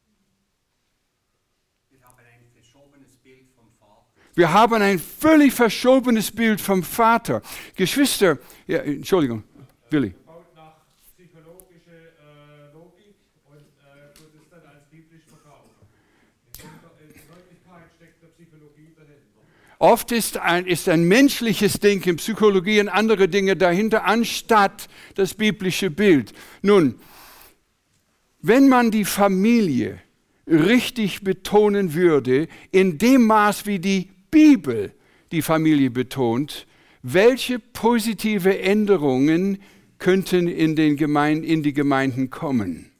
Wir haben ein völlig verschobenes Bild vom Vater. Geschwister, ja, Entschuldigung, Willi. Baut nach psychologischer Logik und wird es dann als biblisch verkauft. In Wirklichkeit steckt der Psychologie dahinter. Oft ist ein menschliches Denken, Psychologie und andere Dinge dahinter, anstatt das biblische Bild. Nun, wenn man die Familie richtig betonen würde, in dem Maß, wie die Bibel die Familie betont, welche positive Änderungen könnten in die Gemeinden kommen?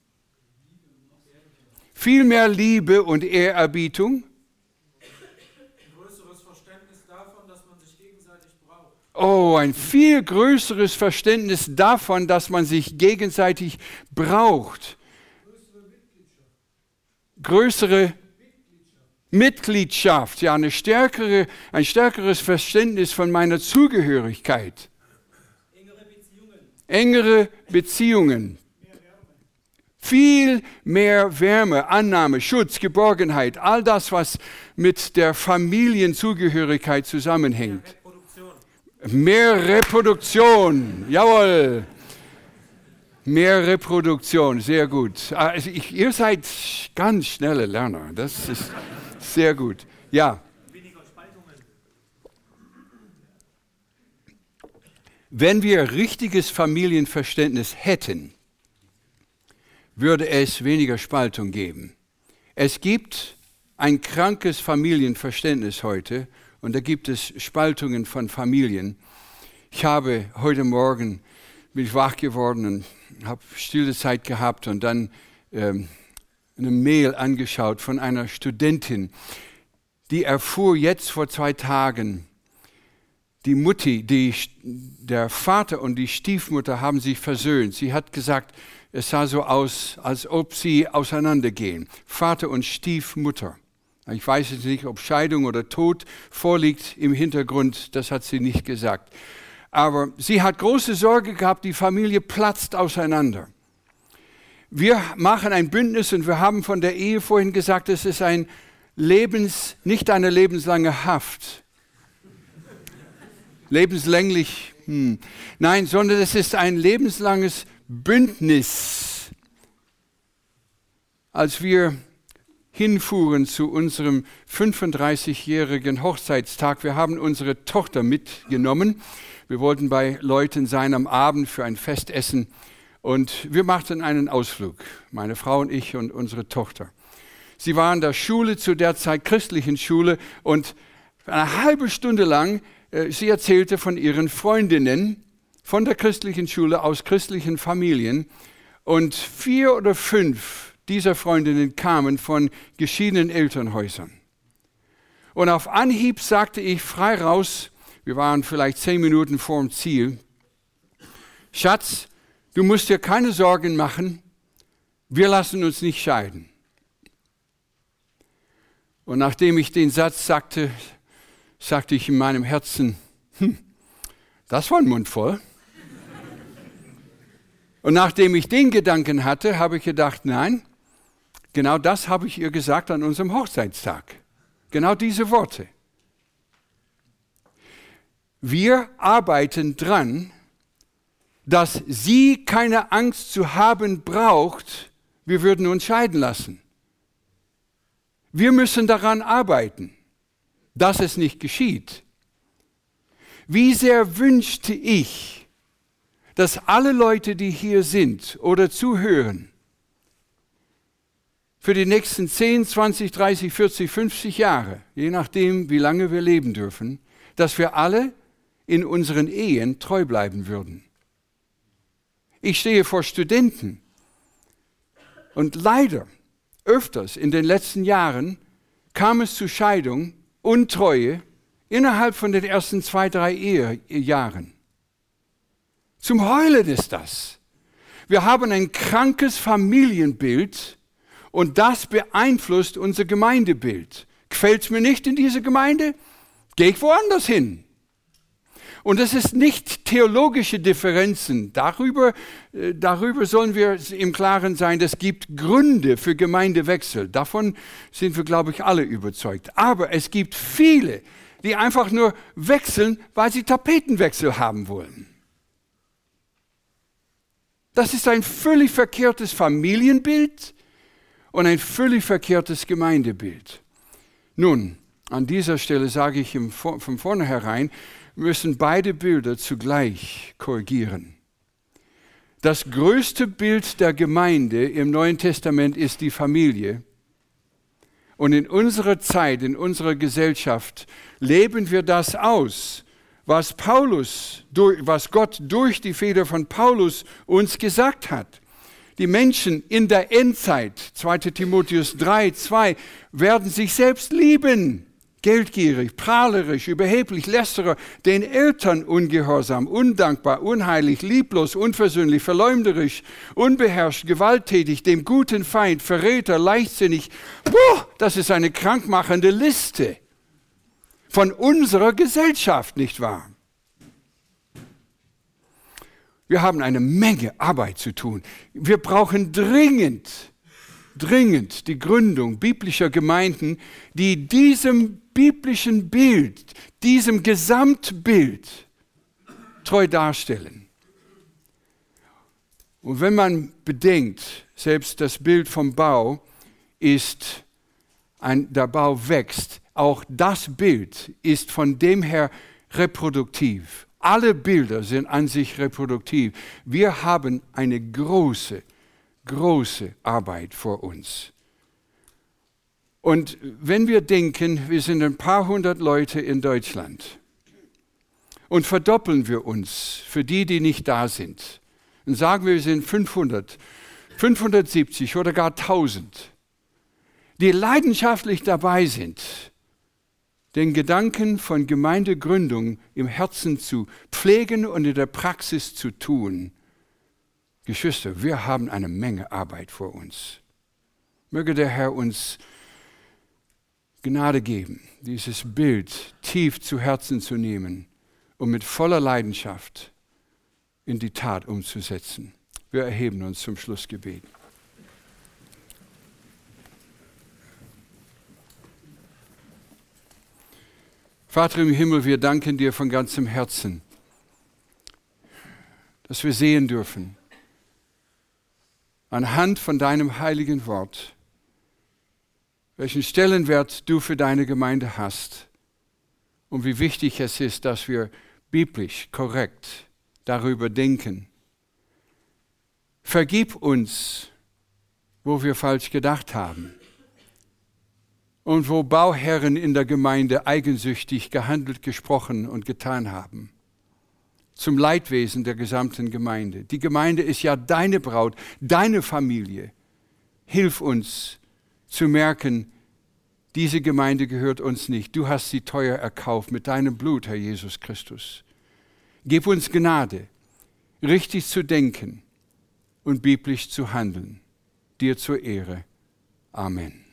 Viel mehr Liebe und Ehrerbietung. Oh, ein viel größeres Verständnis davon, dass man sich gegenseitig braucht. Größere Mitgliedschaft, ja, ein stärkeres Verständnis von meiner Zugehörigkeit. Engere Beziehungen. Viel mehr Wärme, Annahme, Schutz, Geborgenheit, all das, was mit der Familienzugehörigkeit zusammenhängt. Mehr Reproduktion, jawohl. Mehr Reproduktion, sehr gut. Also ihr seid ganz schnelle Lerner, das ist sehr gut. Ja. Wenn wir richtiges Familienverständnis hätten, würde es weniger Spaltung geben. Es gibt ein krankes Familienverständnis heute und da gibt es Spaltungen von Familien. Ich habe heute Morgen, bin ich wach geworden und habe stille Zeit gehabt und dann eine Mail angeschaut von einer Studentin, die erfuhr jetzt vor 2 Tagen, die Mutti, der Vater und die Stiefmutter haben sich versöhnt. Sie hat gesagt, es sah so aus, als ob sie auseinandergehen. Vater und Stiefmutter. Ich weiß jetzt nicht, ob Scheidung oder Tod vorliegt im Hintergrund, das hat sie nicht gesagt. Aber sie hat große Sorge gehabt, die Familie platzt auseinander. Wir machen ein Bündnis und wir haben von der Ehe vorhin gesagt, es ist nicht eine lebenslange Haft. Lebenslänglich, nein, sondern es ist ein lebenslanges Bündnis. Als wir hinfuhren zu unserem 35-jährigen Hochzeitstag, wir haben unsere Tochter mitgenommen. Wir wollten bei Leuten sein am Abend für ein Festessen und wir machten einen Ausflug, meine Frau und ich und unsere Tochter. Sie war in der Schule, zu der Zeit christlichen Schule und eine halbe Stunde lang, sie erzählte von ihren Freundinnen von der christlichen Schule aus christlichen Familien und 4 oder 5 dieser Freundinnen kamen von geschiedenen Elternhäusern. Und auf Anhieb sagte ich frei raus, wir waren vielleicht 10 Minuten vor dem Ziel, Schatz, du musst dir keine Sorgen machen, wir lassen uns nicht scheiden. Und nachdem ich den Satz sagte ich in meinem Herzen, das war ein Mund voll. Und nachdem ich den Gedanken hatte, habe ich gedacht, nein, genau das habe ich ihr gesagt an unserem Hochzeitstag. Genau diese Worte. Wir arbeiten dran, dass sie keine Angst zu haben braucht, wir würden uns scheiden lassen. Wir müssen daran arbeiten, dass es nicht geschieht. Wie sehr wünschte ich, dass alle Leute, die hier sind oder zuhören, für die nächsten 10, 20, 30, 40, 50 Jahre, je nachdem, wie lange wir leben dürfen, dass wir alle in unseren Ehen treu bleiben würden. Ich stehe vor Studenten und leider öfters in den letzten Jahren kam es zu Scheidung, Untreue innerhalb von den ersten 2, 3 Ehejahren. Zum Heulen ist das. Wir haben ein krankes Familienbild und das beeinflusst unser Gemeindebild. Gefällt es mir nicht in diese Gemeinde? Gehe ich woanders hin. Und es ist nicht theologische Differenzen. Darüber sollen wir im Klaren sein. Es gibt Gründe für Gemeindewechsel. Davon sind wir, glaube ich, alle überzeugt. Aber es gibt viele, die einfach nur wechseln, weil sie Tapetenwechsel haben wollen. Das ist ein völlig verkehrtes Familienbild und ein völlig verkehrtes Gemeindebild. Nun, an dieser Stelle sage ich von vornherein, müssen beide Bilder zugleich korrigieren. Das größte Bild der Gemeinde im Neuen Testament ist die Familie. Und in unserer Zeit, in unserer Gesellschaft leben wir das aus, was Gott durch die Feder von Paulus uns gesagt hat. Die Menschen in der Endzeit, 2. Timotheus 3,2, werden sich selbst lieben. Geldgierig, prahlerisch, überheblich, Lästerer, den Eltern ungehorsam, undankbar, unheilig, lieblos, unversöhnlich, verleumderisch, unbeherrscht, gewalttätig, dem guten Feind, Verräter, leichtsinnig. Das ist eine krankmachende Liste von unserer Gesellschaft, nicht wahr? Wir haben eine Menge Arbeit zu tun. Wir brauchen dringend die Gründung biblischer Gemeinden, die diesem biblischen Bild, diesem Gesamtbild treu darstellen. Und wenn man bedenkt, selbst das Bild vom Bau ist, der Bau wächst, auch das Bild ist von dem her reproduktiv. Alle Bilder sind an sich reproduktiv. Wir haben eine große Arbeit vor uns. Und wenn wir denken, wir sind ein paar hundert Leute in Deutschland und verdoppeln wir uns für die nicht da sind, und sagen wir sind 500, 570 oder gar 1000, die leidenschaftlich dabei sind, den Gedanken von Gemeindegründung im Herzen zu pflegen und in der Praxis zu tun. Geschwister, wir haben eine Menge Arbeit vor uns. Möge der Herr uns Gnade geben, dieses Bild tief zu Herzen zu nehmen und mit voller Leidenschaft in die Tat umzusetzen. Wir erheben uns zum Schlussgebet. Vater im Himmel, wir danken dir von ganzem Herzen, dass wir sehen dürfen, anhand von deinem heiligen Wort, welchen Stellenwert du für deine Gemeinde hast und wie wichtig es ist, dass wir biblisch korrekt darüber denken. Vergib uns, wo wir falsch gedacht haben und wo Bauherren in der Gemeinde eigensüchtig gehandelt, gesprochen und getan haben. Zum Leidwesen der gesamten Gemeinde. Die Gemeinde ist ja deine Braut, deine Familie. Hilf uns zu merken, diese Gemeinde gehört uns nicht. Du hast sie teuer erkauft mit deinem Blut, Herr Jesus Christus. Gib uns Gnade, richtig zu denken und biblisch zu handeln. Dir zur Ehre. Amen.